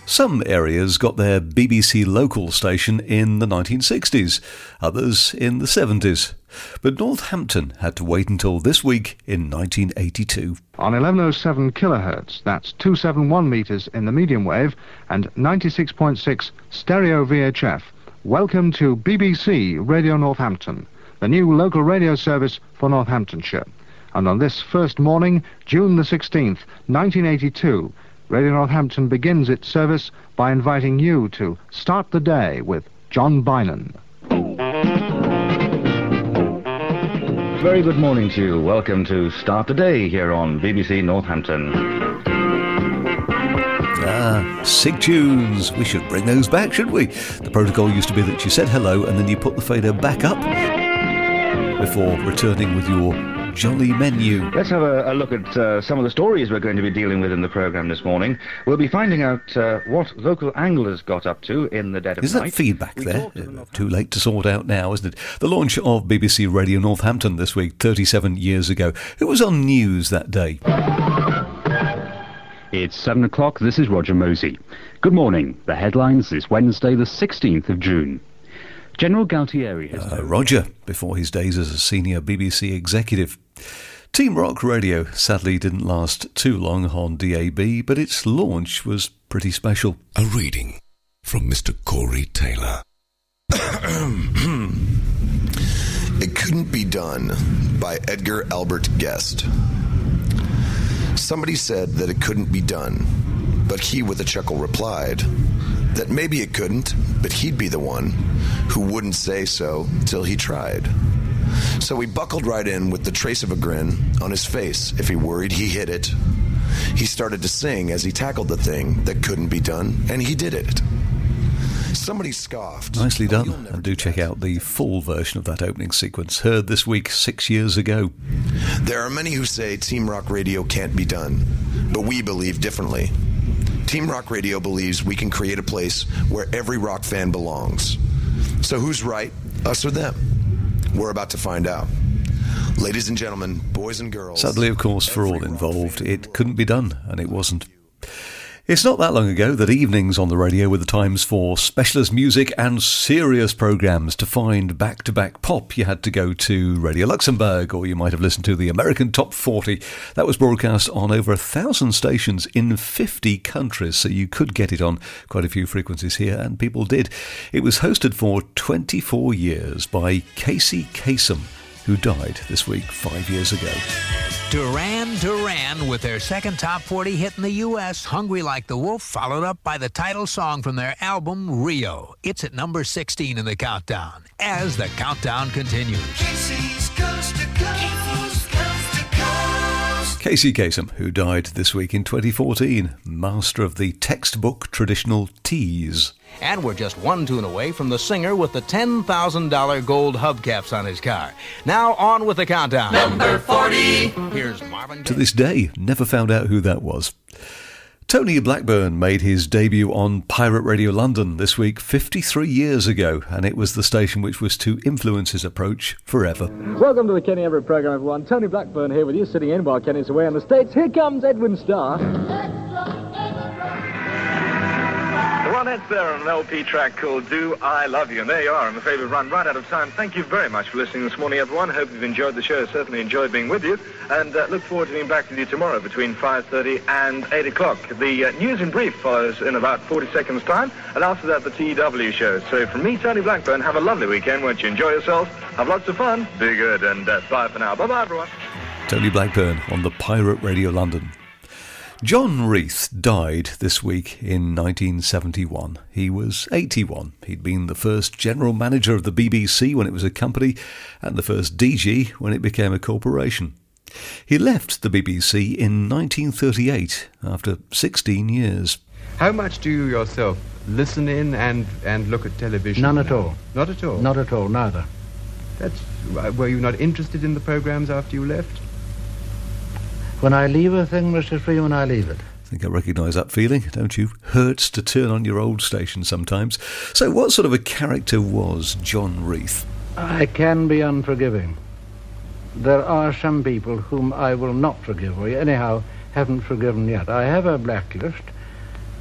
Some areas got their BBC local station in the 1960s, others in the 70s. But Northampton had to wait until this week in 1982. On 1107 kilohertz, that's 271 meters in the medium wave, and 96.6 stereo VHF. Welcome to BBC Radio Northampton, the new local radio service for Northamptonshire. And on this first morning, June the 16th, 1982, Radio Northampton begins its service by inviting you to start the day with John Bynon. Very good morning to you. Welcome to Start the Day here on BBC Northampton. Sig tunes. We should bring those back, shouldn't we? The protocol used to be that you said hello and then you put the fader back up before returning with your jolly menu. Let's have a look at some of the stories we're going to be dealing with in the programme this morning. We'll be finding out what local anglers got up to in the dead of night. Is that feedback there? Too late to sort out now, isn't it? The launch of BBC Radio Northampton this week, 37 years ago. Who was on news that day? It's 7 o'clock. This is Roger Mosey. Good morning. The headlines this Wednesday, the 16th of June. General Galtieri has... Roger, before his days as a senior BBC executive. Team Rock Radio sadly didn't last too long on DAB, but its launch was pretty special. A reading from Mr. Corey Taylor. It Couldn't Be Done by Edgar Albert Guest. Somebody said that it couldn't be done, but he with a chuckle replied that maybe it couldn't, but he'd be the one who wouldn't say so till he tried. So he buckled right in with the trace of a grin on his face. If he worried, he hid it. He started to sing as he tackled the thing that couldn't be done, and he did it. Somebody scoffed. Nicely done, and do check out the full version of that opening sequence, heard this week 6 years ago. There are many who say Team Rock Radio can't be done, but we believe differently. Team Rock Radio believes we can create a place where every rock fan belongs. So who's right, us or them? We're about to find out. Ladies and gentlemen, boys and girls... Sadly, of course, for all involved, it couldn't be done, and it wasn't. It's not that long ago that evenings on the radio were the times for specialist music and serious programmes. To find back-to-back pop, you had to go to Radio Luxembourg, or you might have listened to the American Top 40. That was broadcast on over 1,000 stations in 50 countries, so you could get it on quite a few frequencies here, and people did. It was hosted for 24 years by Casey Kasem, who died this week 5 years ago. Duran Duran with their second top 40 hit in the U.S., Hungry Like the Wolf, followed up by the title song from their album, Rio. It's at number 16 in the countdown, as the countdown continues. Casey's Coast to Coast, Coast to Coast. Casey Kasem, who died this week in 2014, master of the textbook traditional tease. And we're just one tune away from the singer with the $10,000 gold hubcaps on his car. Now on with the countdown. Number 40. Here's Marvin Gaye. To this day, never found out who that was. Tony Blackburn made his debut on Pirate Radio London this week 53 years ago, and it was the station which was to influence his approach forever. Welcome to the Kenny Everett programme, everyone. Tony Blackburn here with you, sitting in while Kenny's away on the States. Here comes Edwin Starr. Ronettes there on an LP track called Do I Love You. And there you are, I'm afraid we've run right out of time. Thank you very much for listening this morning, everyone. Hope you've enjoyed the show. Certainly enjoyed being with you. And look forward to being back with you tomorrow between 5:30 and 8 o'clock. The News in Brief follows in about 40 seconds' time. And after that, the TW show. So from me, Tony Blackburn, have a lovely weekend. Won't you enjoy yourselves? Have lots of fun. Be good. And bye for now. Bye-bye, everyone. Tony Blackburn on the Pirate Radio London. John Reith died this week in 1971. He was 81. He'd been the first general manager of the BBC when it was a company and the first DG when it became a corporation. He left the BBC in 1938 after 16 years. How much do you yourself listen in and look at television? None at all. Not at all? Not at all, neither. Were you not interested in the programmes after you left? When I leave a thing, Mr. Freeman, I leave it. I think I recognise that feeling, don't you? Hurts to turn on your old station sometimes. So what sort of a character was John Reith? I can be unforgiving. There are some people whom I will not forgive, or anyhow haven't forgiven yet. I have a blacklist.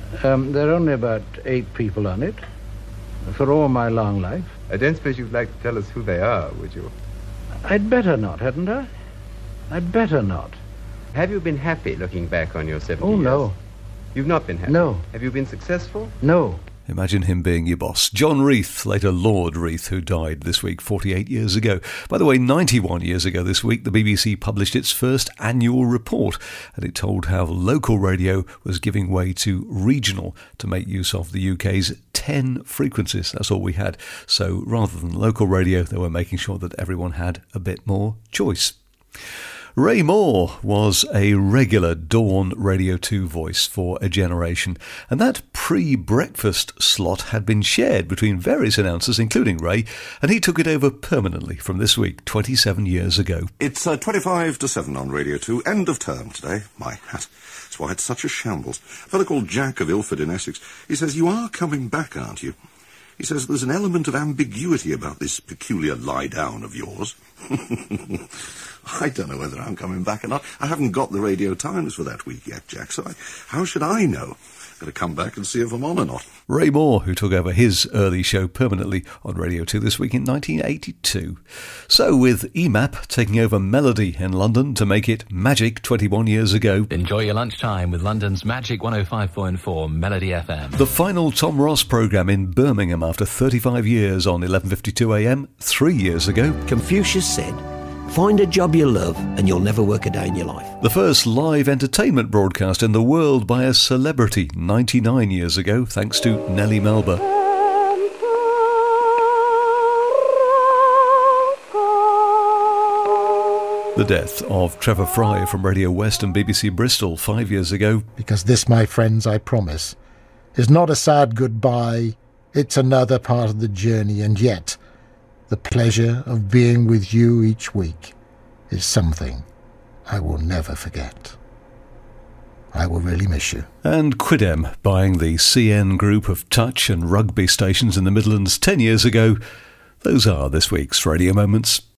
There are only about 8 people on it, for all my long life. I don't suppose you'd like to tell us who they are, would you? I'd better not, hadn't I? I'd better not. Have you been happy looking back on your 70 Oh, years? no. You've not been happy? No. Have you been successful? No. Imagine him being your boss. John Reith, later Lord Reith, who died this week 48 years ago. By the way, 91 years ago this week, the BBC published its first annual report, and it told how local radio was giving way to regional to make use of the UK's 10 frequencies. That's all we had. So rather than local radio, they were making sure that everyone had a bit more choice. Ray Moore was a regular Dawn Radio 2 voice for a generation, and that pre-breakfast slot had been shared between various announcers, including Ray, and he took it over permanently from this week, 27 years ago. It's 25 to 7 on Radio 2, end of term today. My hat. That's why it's such a shambles. A fellow called Jack of Ilford in Essex, he says, "You are coming back, aren't you?" He says, "There's an element of ambiguity about this peculiar lie-down of yours." I don't know whether I'm coming back or not. I haven't got the Radio Times for that week yet, Jack, so how should I know? Got to come back and see if I'm on or not. Ray Moore, who took over his early show permanently on Radio 2 this week in 1982. So, with EMAP taking over Melody in London to make it Magic 21 years ago. Enjoy your lunchtime with London's Magic 105.4 Melody FM. The final Tom Ross programme in Birmingham after 35 years on 11:52 a.m. 3 years ago. Confucius said, "Find a job you love and you'll never work a day in your life." The first live entertainment broadcast in the world by a celebrity 99 years ago, thanks to Nellie Melba. The death of Trevor Fry from Radio West and BBC Bristol 5 years ago. Because this, my friends, I promise, is not a sad goodbye, it's another part of the journey, and yet the pleasure of being with you each week is something I will never forget. I will really miss you. And Quidem buying the CN group of touch and rugby stations in the Midlands 10 years ago. Those are this week's Radio Moments.